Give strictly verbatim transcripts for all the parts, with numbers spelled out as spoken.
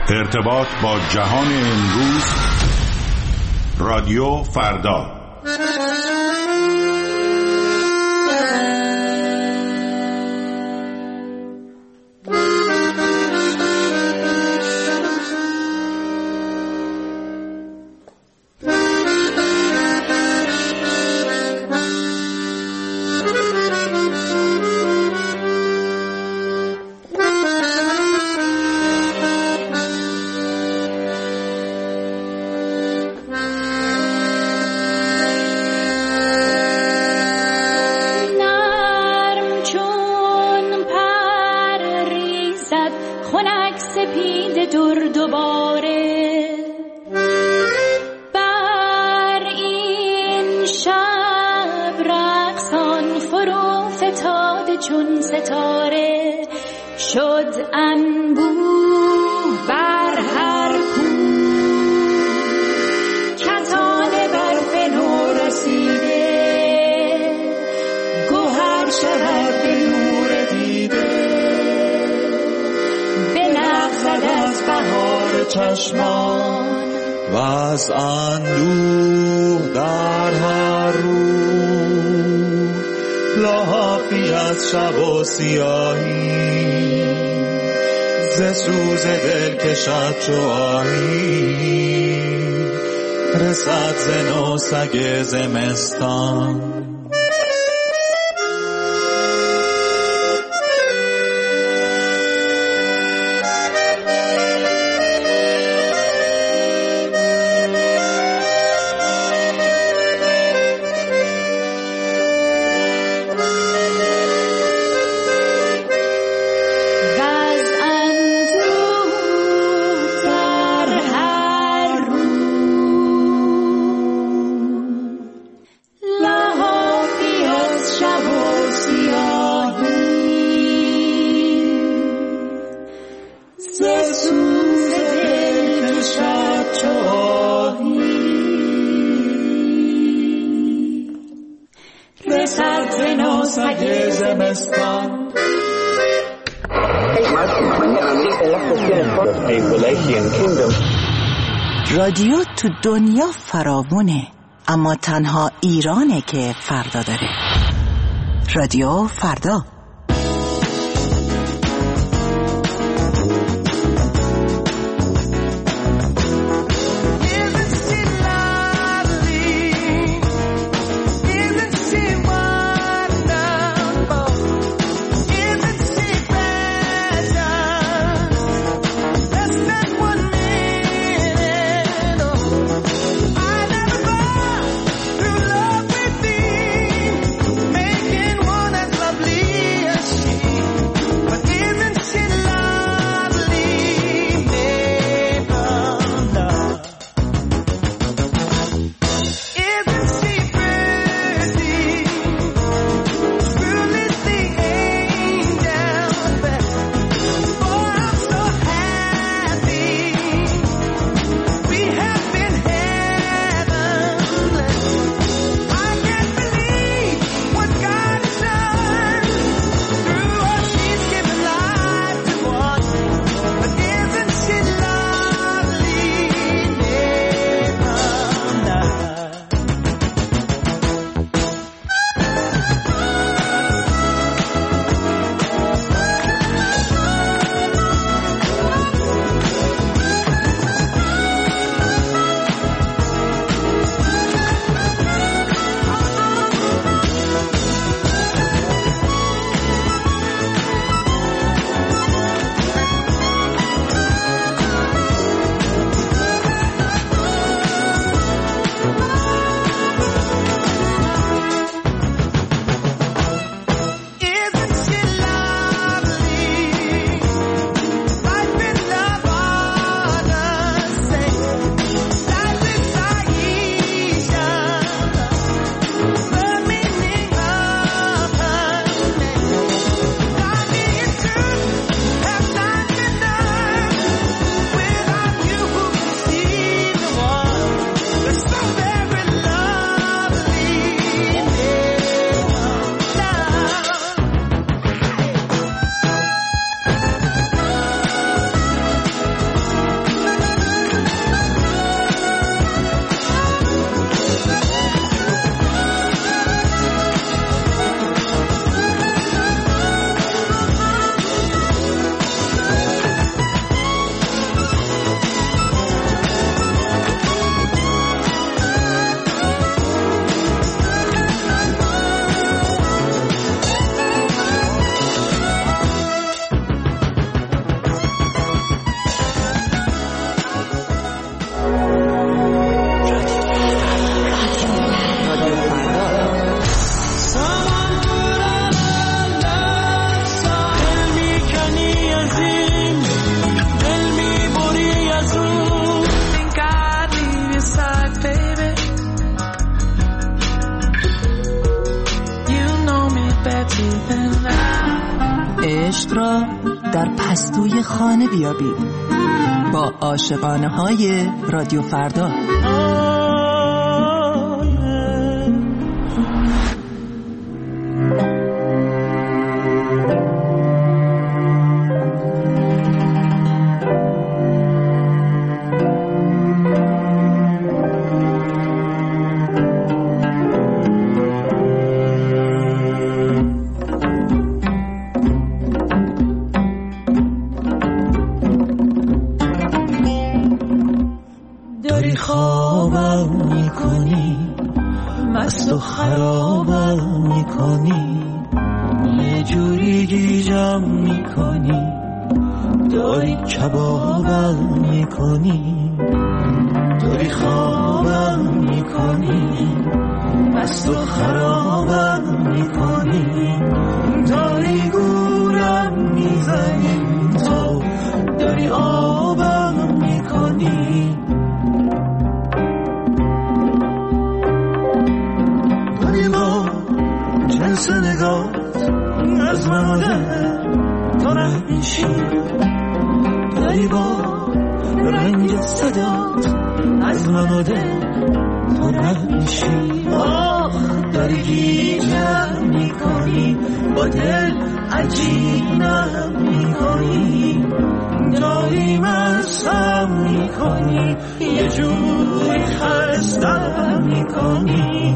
ارتباط با جهان امروز. رادیو فردا. چون ستاره شد انبوه بر هر کو، کتان برف نو رسیده گوهر شود به نور دیده، به نغزد از بهار چشمان و از اندوه در هر رو، لحافی از شب و سیاهی ز سوز دل کشد چو آهی، رسد ز نو سگ زمستان. رادیو تو دنیا فراوونه، اما تنها ایرانه که فردا داره. رادیو فردا. Making one as lovely در پستوی خانه بیابید با عاشقانه های رادیو فردا. مست و خرابم میکنی، یه جوری گیجم میکنی، داری کبابم میکنی، داری خوابم میکنی، مست و خرابم میکنی، داری گولم میزنی، تو داری آبم میکنی، جنس نگات از من و دل تو رد میشی، داری با رنگ صدات از من و دل تو رد میشی، آه داری گیجم میکنی، با دل عجینم میکنی، داری مستم میکنی، یه جوری خستم میکنی.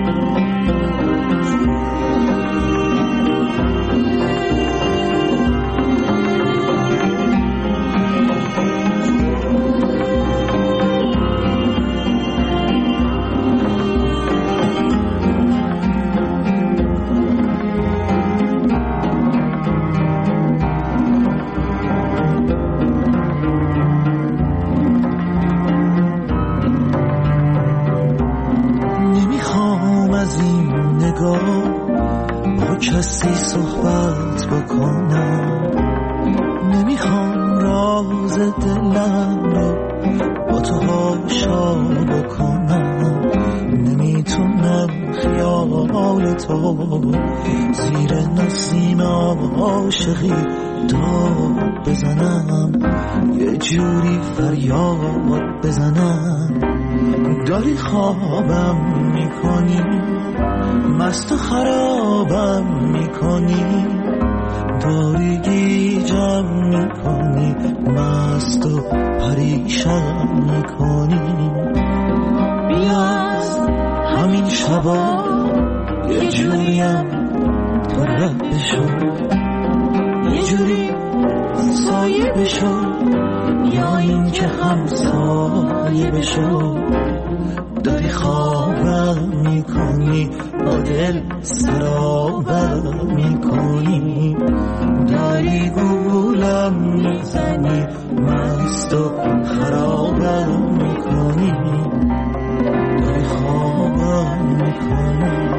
با کسی صحبت بکنم، نمیخوام راز دلم رو با تو هاشا بکنم، نمیتونم خیال تو زیر نسیم عاشقی داد بزنم، یه جوری فریاد بزنم، داری خوابم میکنی، مست و خرابم میکنی، داری گیجم میکنی، مست و پریشم میکنی، بیا همین شبا یه جوریم تو رد بشو، یه جوری سایه بشو، یا این که همسایه بشو، داری خوابم میکنی، با دل سرابم میکنی، داری گولم میزنی، مست و خرابم میکنی، داری خوابم میکنی.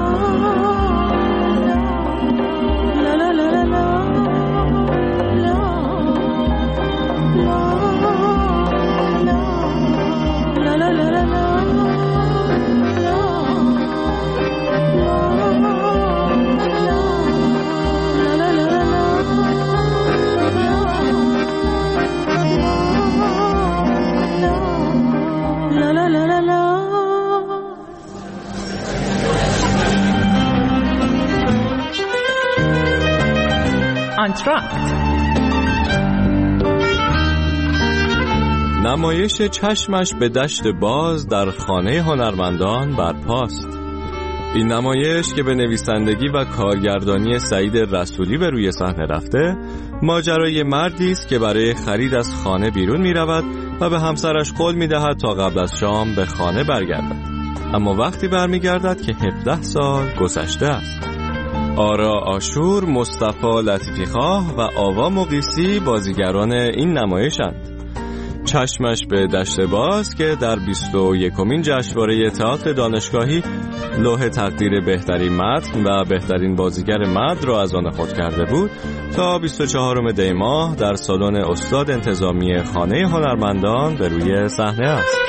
لا لا لا لا لا لا لا لا لا. انتراکت نمایش چشمش به دشت باز در خانه هنرمندان برپاست. این نمایش که به نویسندگی و کارگردانی سعید رسولی به روی صحنه رفته، ماجرای مردی است که برای خرید از خانه بیرون می رود و به همسرش قول می دهد تا قبل از شام به خانه برگردد، اما وقتی برمیگردد که هفده سال گذشته است. آرا آشور، مصطفی لطیفی خواه و آوا مقیسی بازیگران این نمایشند. چشمش به دشت باز که در بیست و یکمین جشنواره تئاتر دانشگاهی لوح تقدیر بهترین متن و بهترین بازیگر مرد را از آن خود کرده بود، تا بیست و چهارم دی ماه در سالن استاد انتظامی خانه هنرمندان به روی صحنه است.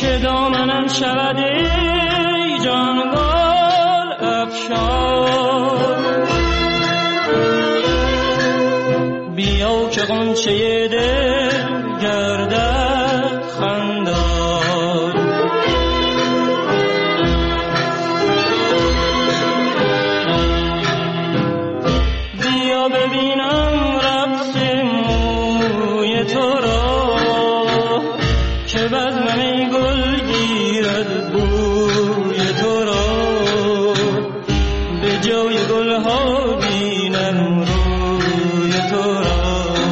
که دامنم شود ای جان گل افشان. بیا که غنچه دل گردد خندان. بیا ببینم رقص موی تو را که بزمم ای گل گیرد بوی تو را. به جای گل ها بینم روی تو را.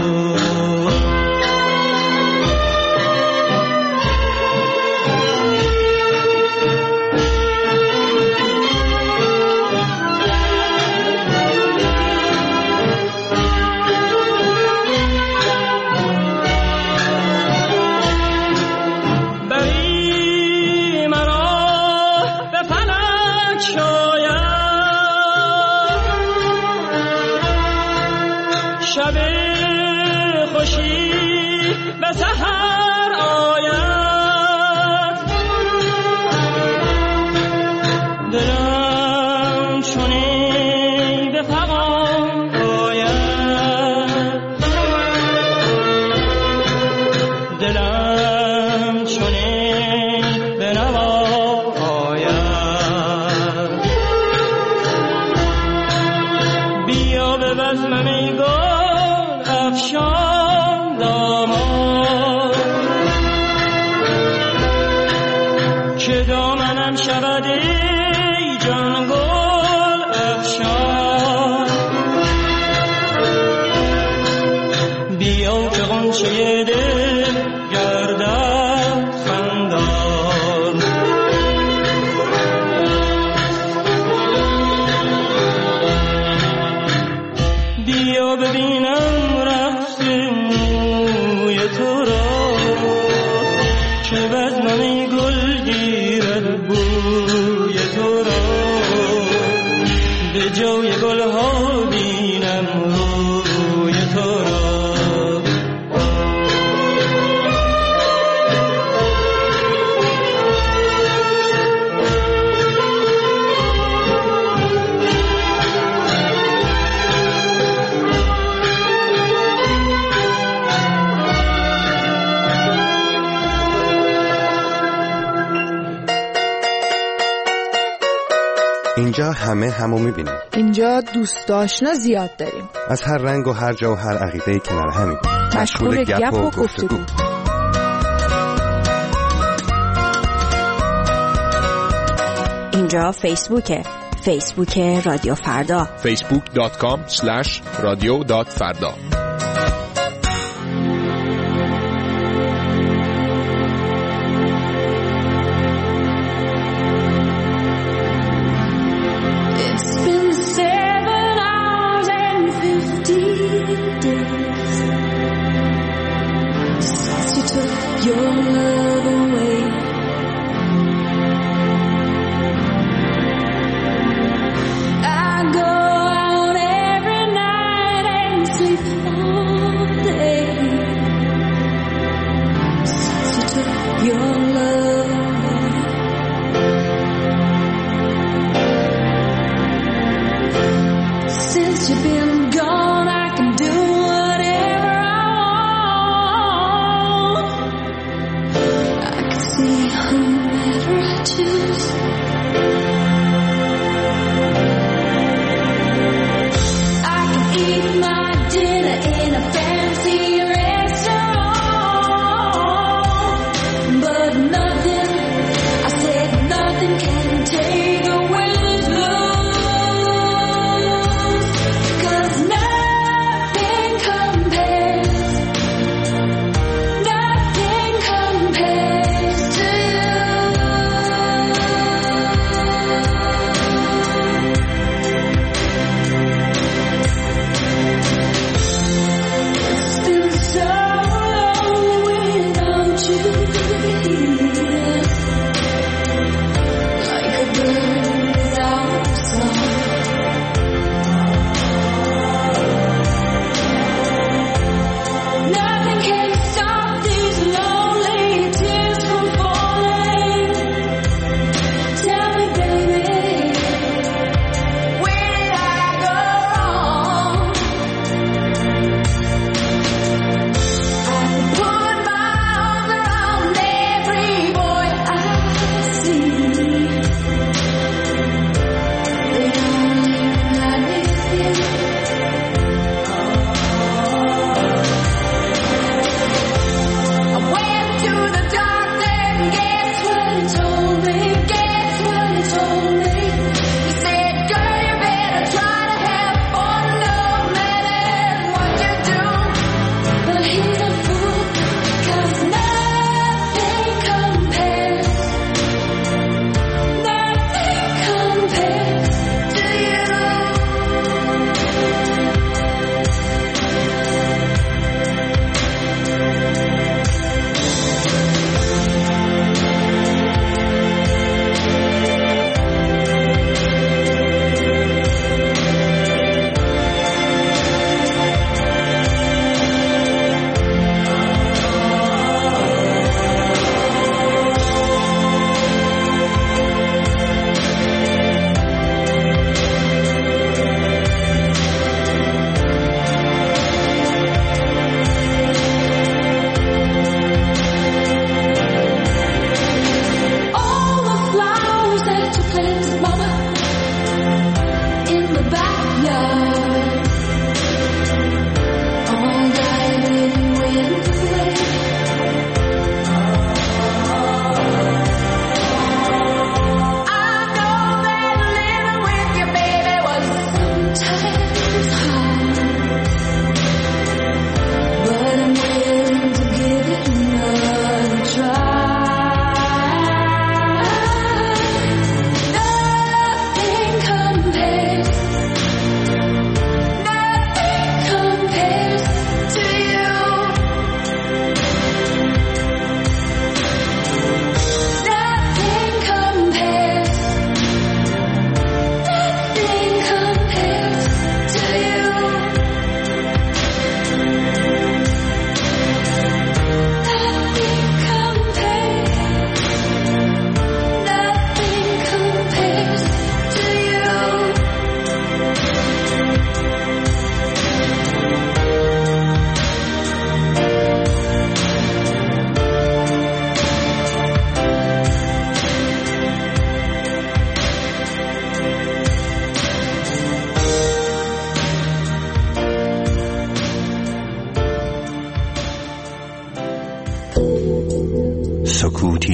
شب خوشی به سحر آید. دلم چونی به فغان آید. دلم چونی به نوا آید. بیا به بزمم ای گل افشان دامان که دامنم شود ای جان گل افشان. بیا که غنچه دل گردد خندان. بیا ببینم تو را که بزمم ای گل گیرد بوی تو را. به جای گل ها بینم روی تو را. اینجا همه همو میبینیم. اینجا دوست آشنا زیاد داریم. از هر رنگ و هر جا و هر عقیده‌ای کنار همیم. مشغول گپ و گفتگو. اینجا فیسبوکه. فیسبوک رادیو فردا. فیسبوک دات کام اسلش رادیو دات فردا.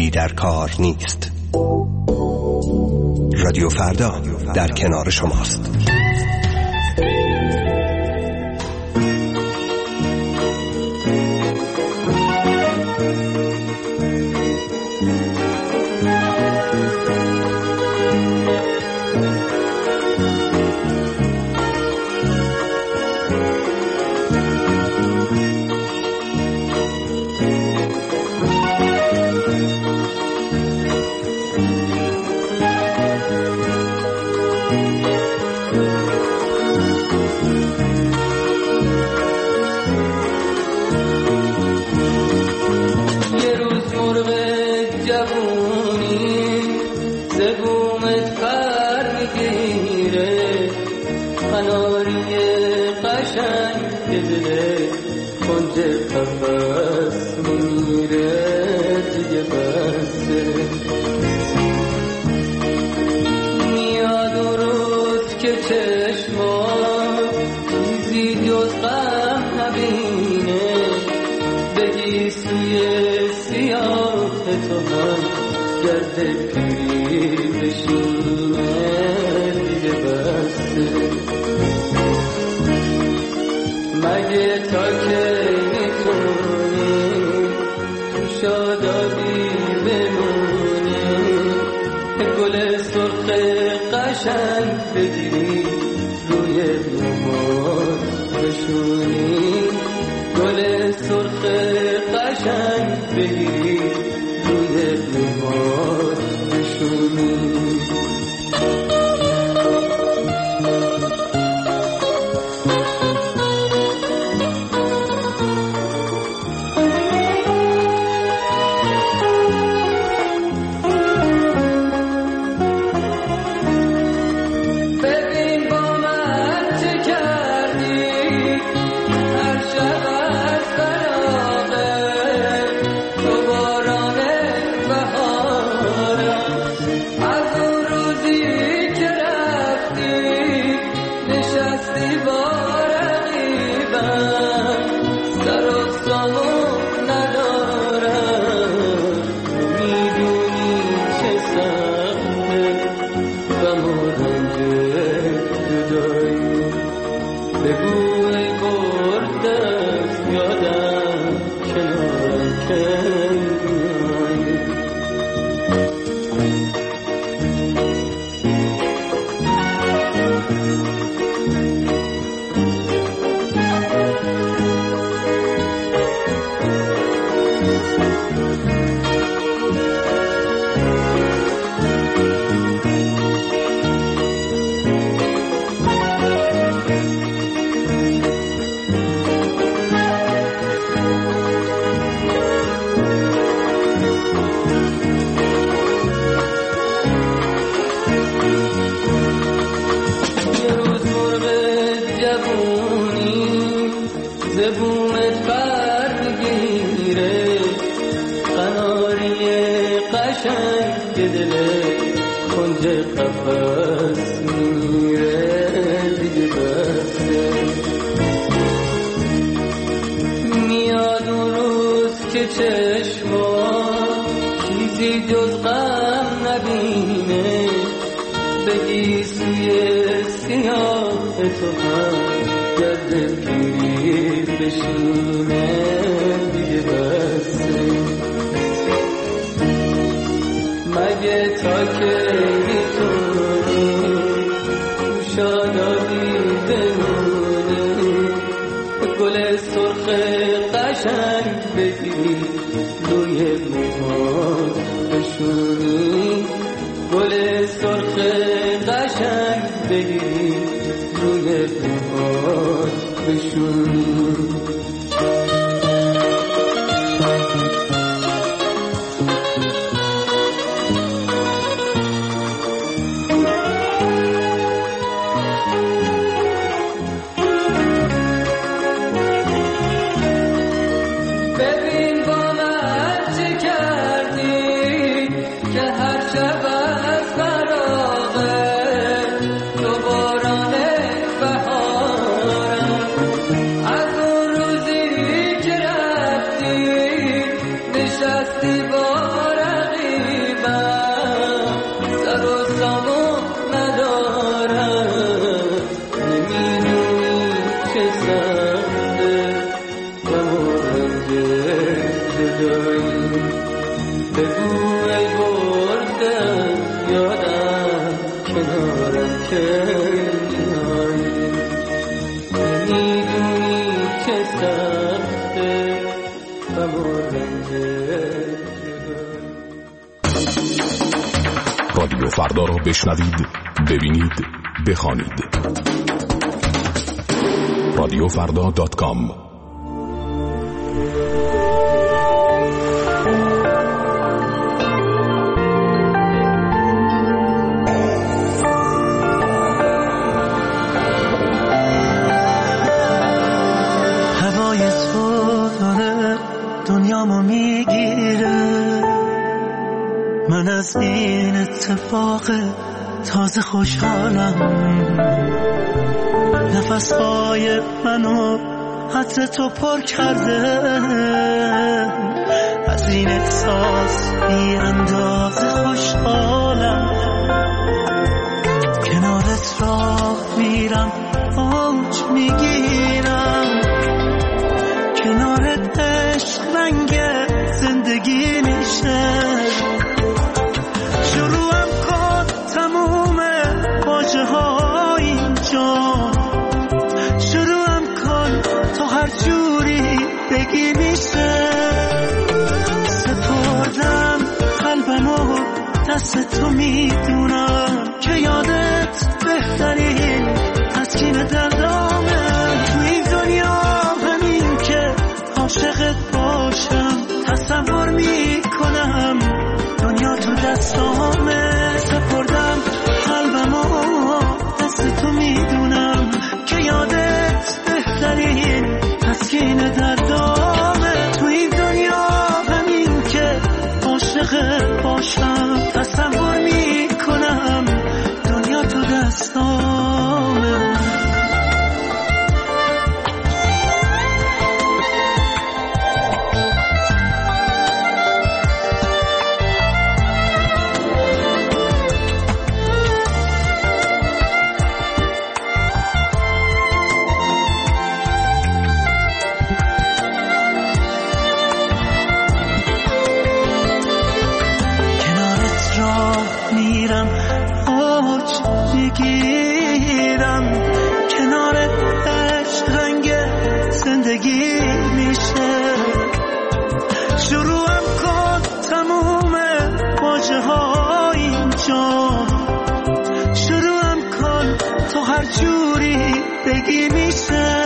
دلیری در کار نیست. رادیو فردا در کنار شماست. I بگو ای گرگم یادم کنارم که میای، میدونی که سخته رادیو فردا را بشنوید، ببینید، بخوانید. رادیو فردا دات کام. هوای صبحانه دنیامو میگیره، من از این اتفاق تازه خوشحالم. نفسهای منو عطر تو پر کرده، از این احساس بی اندازه خوشحالم. کنارت راه میرم، اوج میگیرم، کنارت عشق رنگ زندگی میشه. شروعم کن تموم واژه ها اینجا، شروعم کن تو هر جوری بگی میشه. سپردم قلبمو دست تو، میدونم که یادت بهترین تسکین دردامه. تو این دنیا همین که عاشقت باشم، تصور میکنم دنیا تو دستامه. سپردم قلبمو دست تو، میدونم که یادت بهترین تسکین دردامه. تو این دنیا همین که عاشقت باشم، تصور میکنم دنیا تو دستامه. بگی میشه.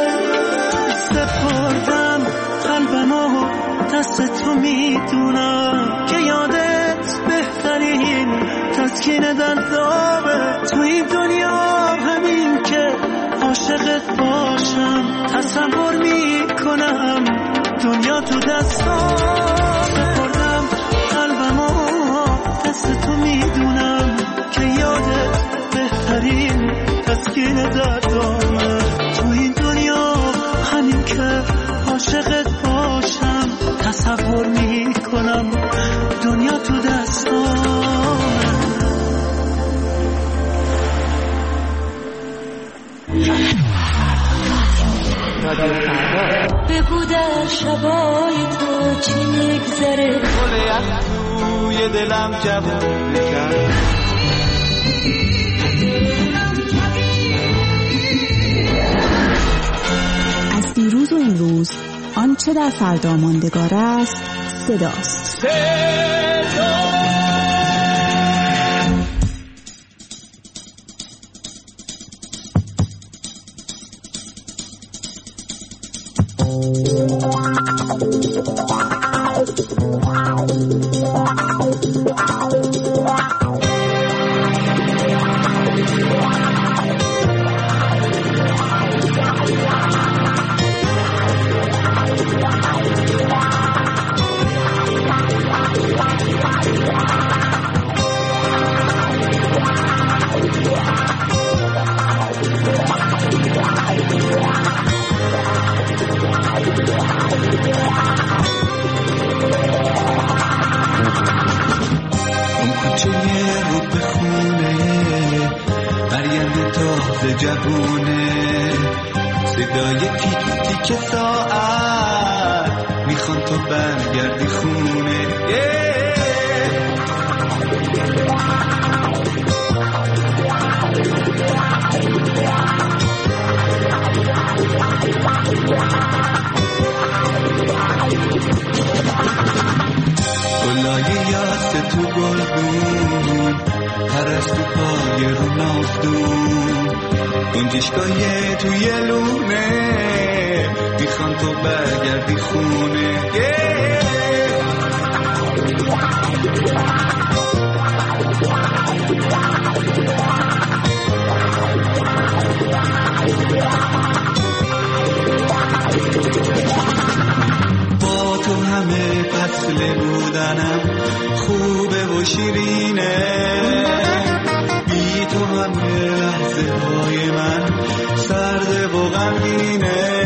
سپردم قلبمو دست تو، میدونم که یادت بهترین تسکین دردامه. تو این دنیا همین که عاشقت باشم، تصور میکنم دنیا تو دستام. سپردم قلبمو دست تو، میدونم که یادت بهترین تسکین دردامه. تو این دنیا همین که عاشقت باشم، تصور میکنم دنیا تو دستامه. بگو در شبای تو چی میگذره، گل یخ توی دلم جوون کرد. از دیروز و امروز آنچه در فردا ماندگار است صداست. صدا جوونه صدای تیک تیک ساعت میخوان تو برگردی خونه. یاست تو گلدون پرستو پای رو نافدون گنجشگاه توی لونه میخوام تو برگردی خونه با تو همه فصل بودنم خوبه و شیرینه بی تو همه لحظه های من سرده و غمگینه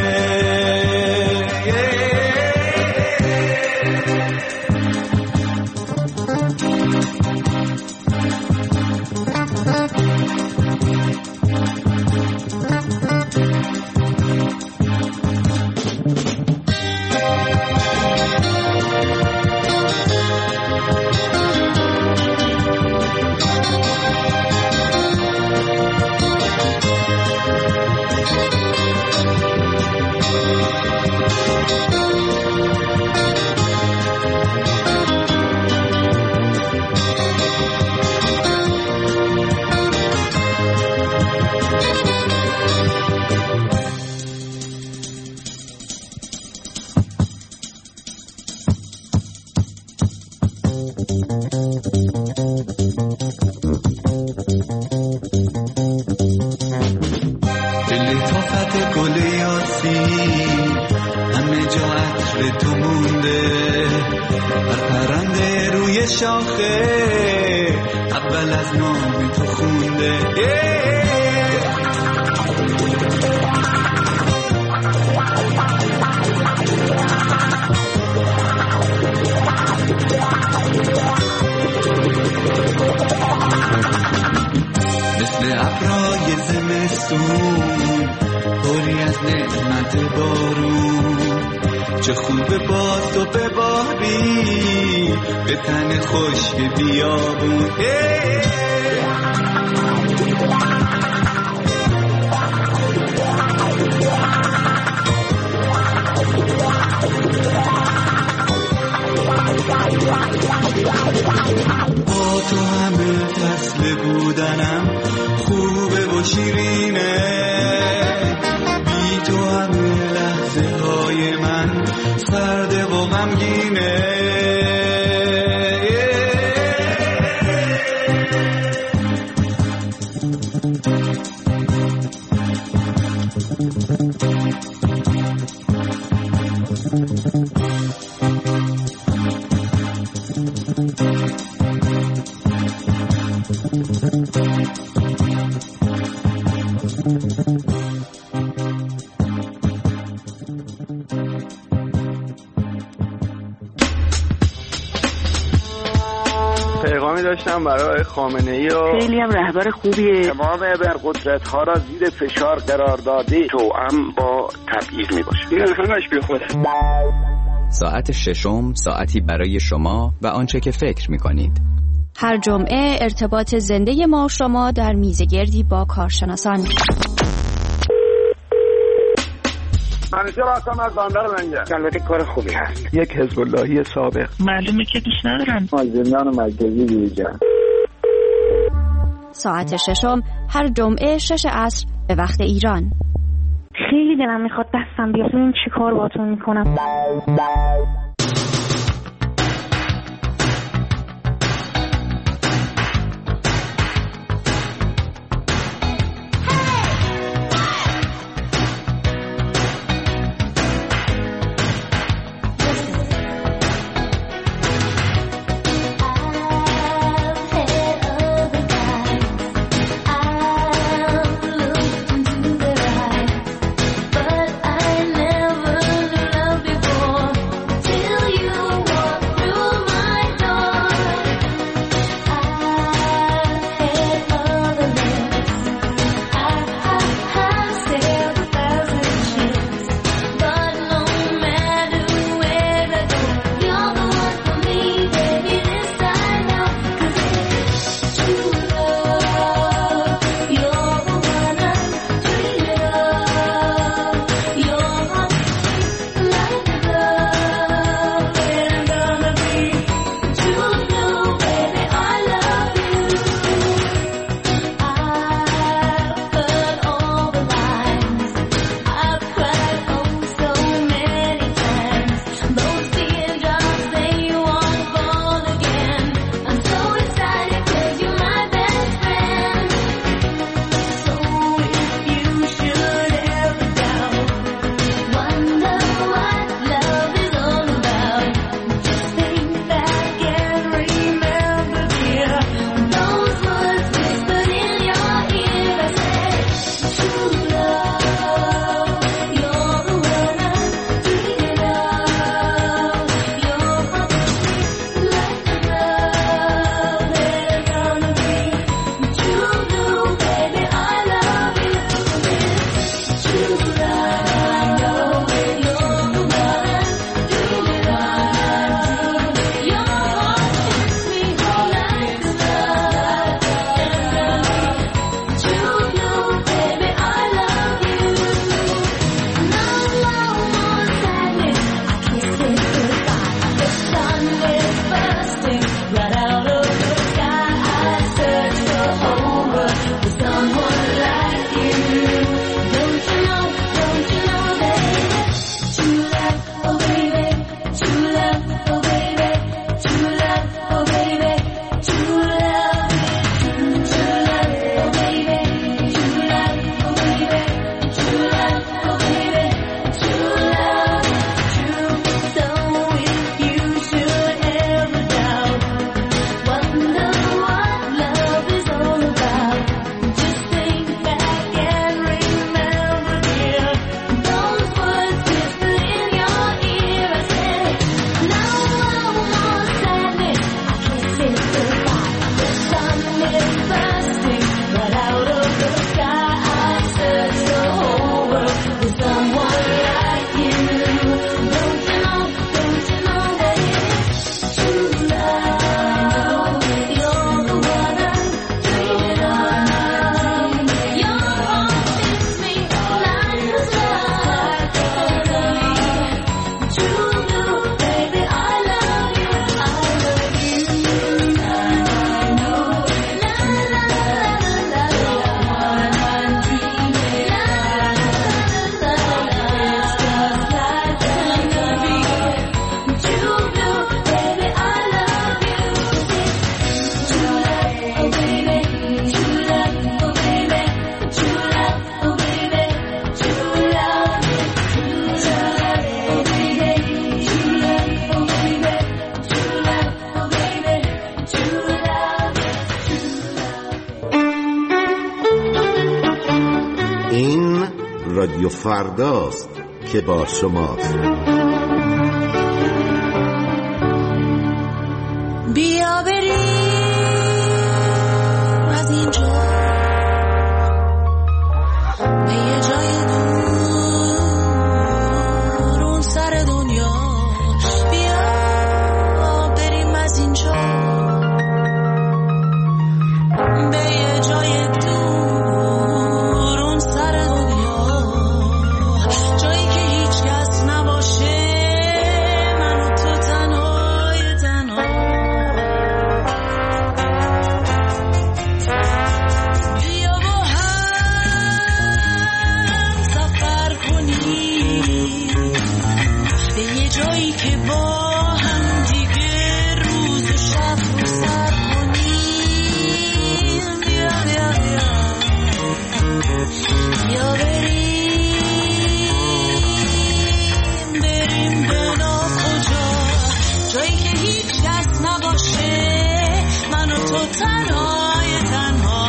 اول از نام تو خونده مثل ابرای زمستون پری از نعمت بارون چه خوبه با تو بباری به تن خشک بیابون با تو همه فصل بودنم خوبه و شیرینه بی تو همه لحظه های من سرده و غمگینه پیغامی داشتم برای خامنه‌ای و خیلی هم رهبر خوبیه. تمام ابرقدرت‌ها را زیر فشار قرار دادی توأم با تبعیض میباشه. این همش بی خوده. ساعت ششم ساعتی برای شما و آنچه که فکر میکنید. هر جمعه ارتباط زنده ما و شما در میزگردی با کارشناسان. منیجر هستم از بندر منگه. البته کار خوبی هست. یک حزب اللهی سابق. معلومه که دوست ندارم. مازندران مرکزی دیجا. ساعت ششم هر جمعه شش عصر به وقت ایران. خیلی دلم میخواد دستم بیاد. این چی کار باتون میکنم؟ Till رادیو فرداست که با شماست. بیا بریم از اینجا به یه جای دور اون سر دنیا. بیا بریم از اینجا به یه جای دور اون سر دنیا، جایی که هیچ کس نباشه، من و تو تنهای تنها. بیا با هم سفر کنیم به یه جایی که با هم دیگه روز و شب رو سر کنیم. بیا بیا بیا بیا بریم بریم به ناکجا، جایی که هیچ کس نباشه، من و تو تنهای تنها.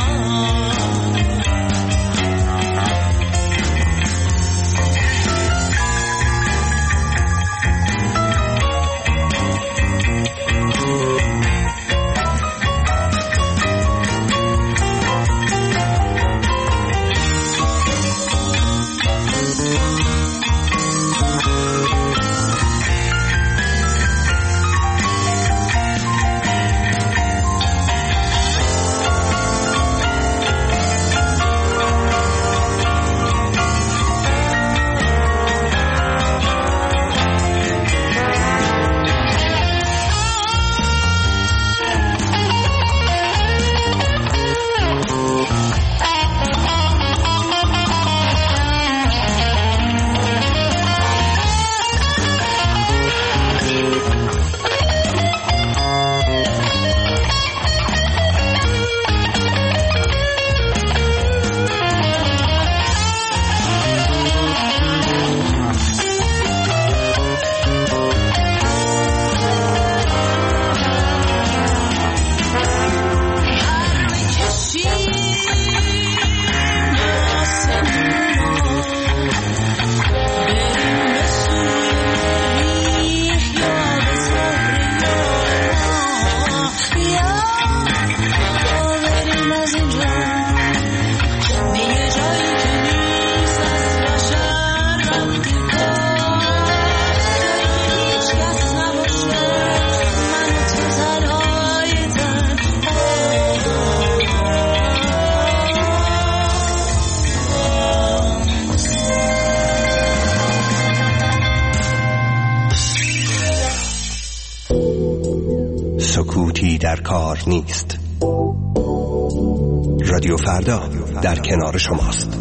سکوتی در کار نیست. رادیو فردا در کنار شماست.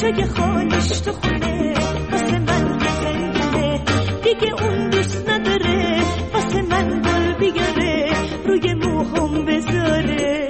جای خالش تو خونه واسه من زندونه دیگه اون دوست نداره واسه من گل بیاره روی موهام بذاره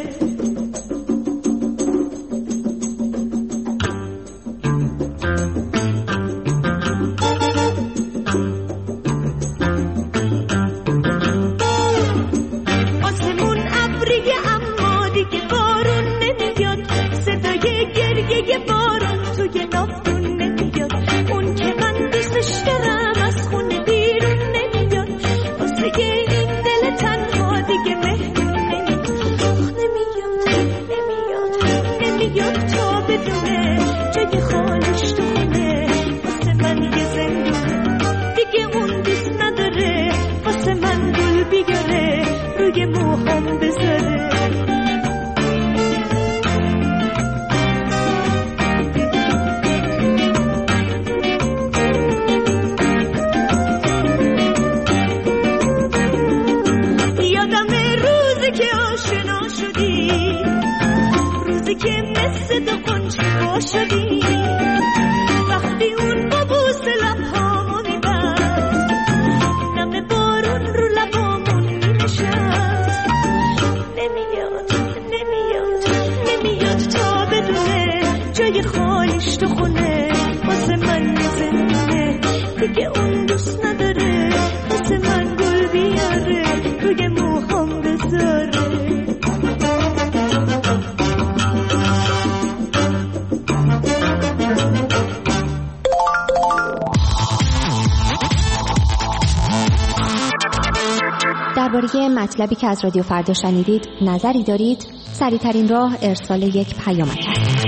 درباره مطلبی که از رادیو فردا شنیدید نظری دارید؟ سریع‌ترین راه ارسال یک پیامک است.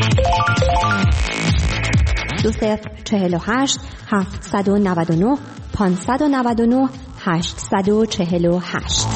دو صفر چهل و هشت هفتصد و نود و نه پانصد و نود و نه هشتصد و چهل و هشت.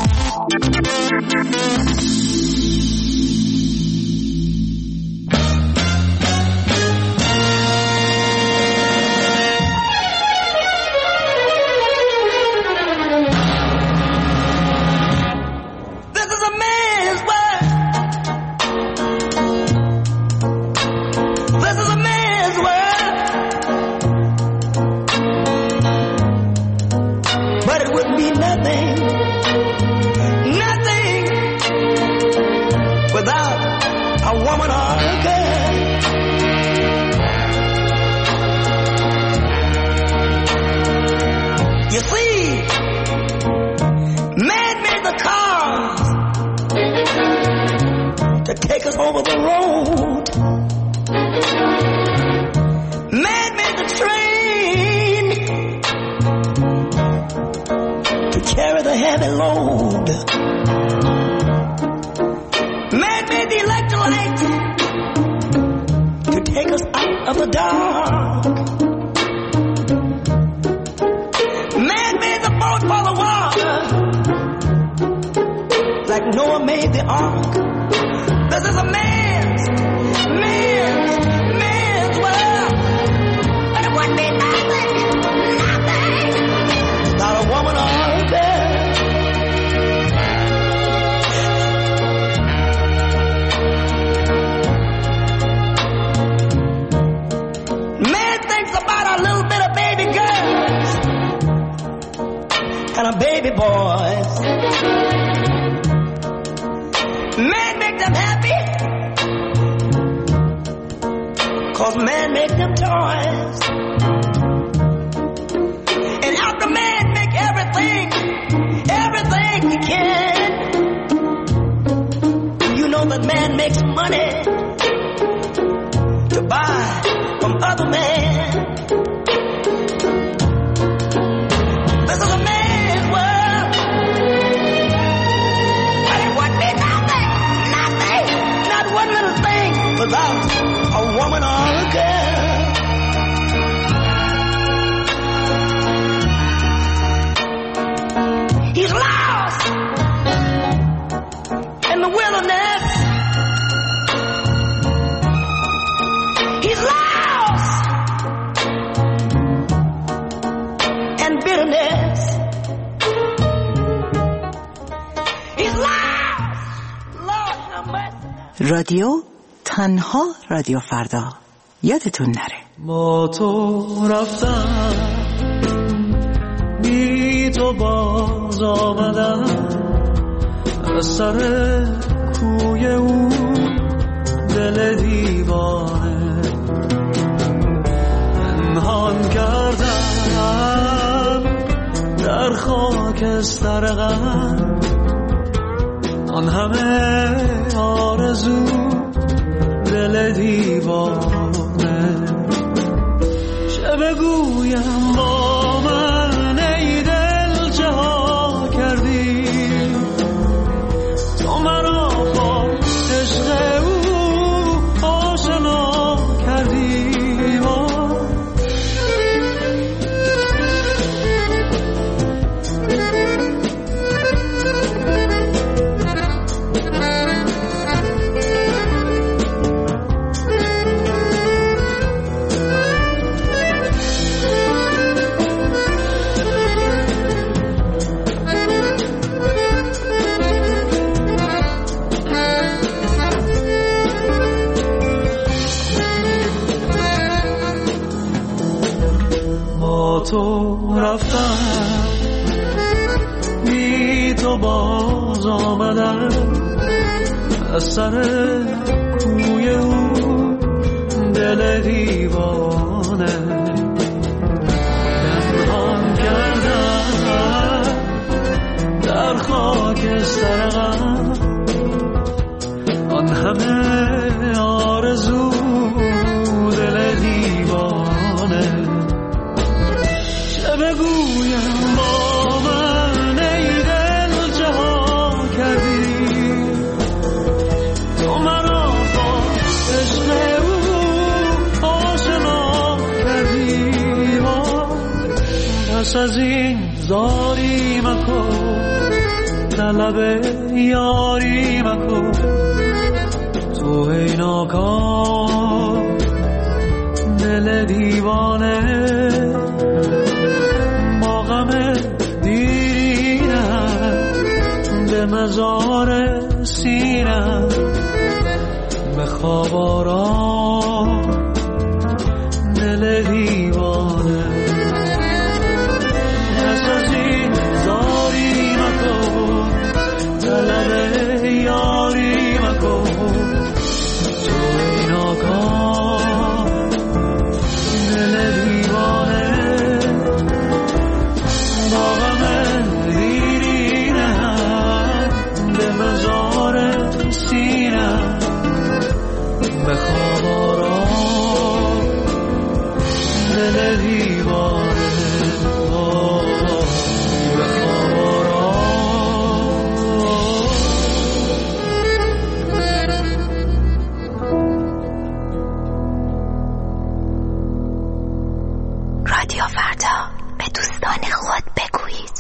رادیو تنها رادیو فردا. یادتون نره. با تو رفتم بی تو باز آمدم از سر کوی او دل دیوانه پنهان کردم در خاکستر غم آن همه آرزو دل دیوانه چه بگویم با من ای دل چه ها کردی تو مرا با عشق او آشنا کردی تو رفتم بی تو باز آمدم از سر کوی او دل دیوانه پنهان کردم در خاکستر غم آن همه آرزو دل دیوانه بگویم با من ای دل چه ها کردی تو مرا با عشق او آشنا کردی پس از این زاری مکن طلب یاری مکن تو ای ناکام دل دیوانه دیرینم به مزار سینم به خواب آرام دل دیوانه پس از این زاری مکن طلب یاری مکن تو ای ناکام دل دیوانه سینم به خواب آرام دل دیوانه به خواب آرام. رادیو فردا، به دوستان خود بگویید.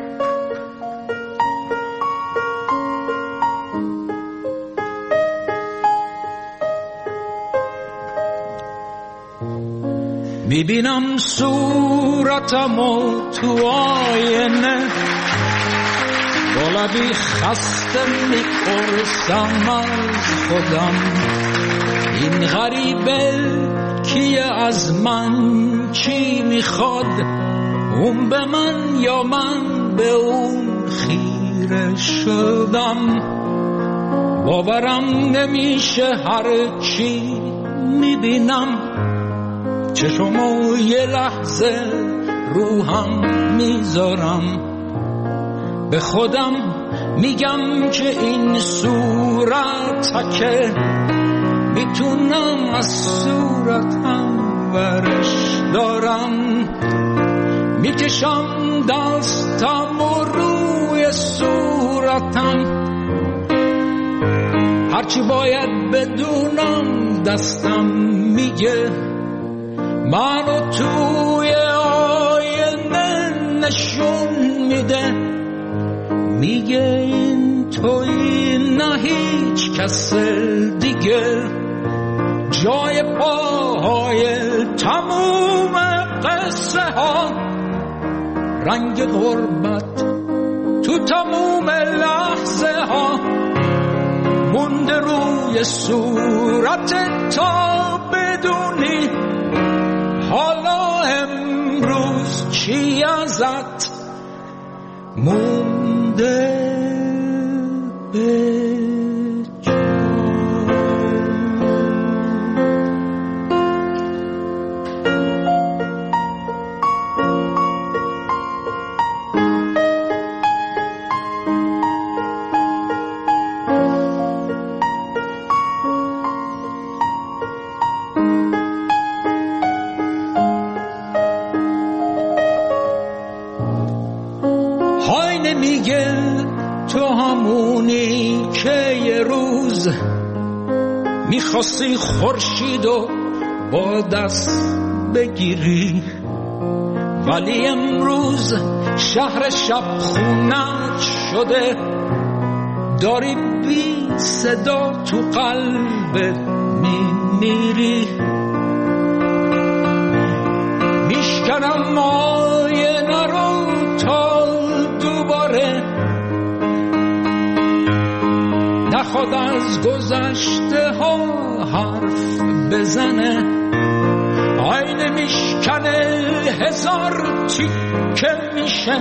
میبینم صورتمو تو آینه با لبی خسته میپرسم از خودم این غریبه کیه از من چی میخواد اون به من یا من به اون خیره شدم باورم نمیشه هر چی میبینم چشمو یه لحظه روحم میذارم به خودم میگم که این صورت که میتونم از صورتم ورش دارم میکشم دستم و روی صورتم هرچی باید بدونم دستم میگه منو توی آینه نشون میده میگه این توی نه هیچ کس دیگه جای پاهای تموم قصه ها رنگ غربت تو تموم لحظه ها مونده روی صورت تا بدونی حالا امروز چی ازت مونده به میخواستی خورشید و با دست بگیری، ولی امروز شهر شب خونت شده، داری بی صدا تو قلبت میمیری. میشکنم آینه رو تا دوباره نخواد از گذشته ها حرف بزنه. آینه میشکنه هزار تیکه میشه،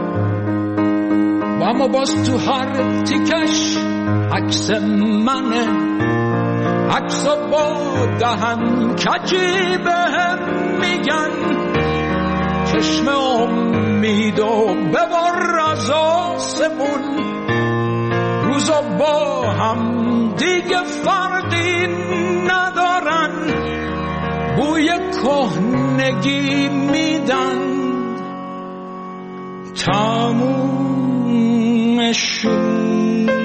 و اما باز تو هر تیکش عکس منه. عکسا با دهن کجی بهم میگن چشم امیدو ببر از آسمون. روزا با هم دیگه فرقی ندارن، بوی کهنگی میدن، تمومشون.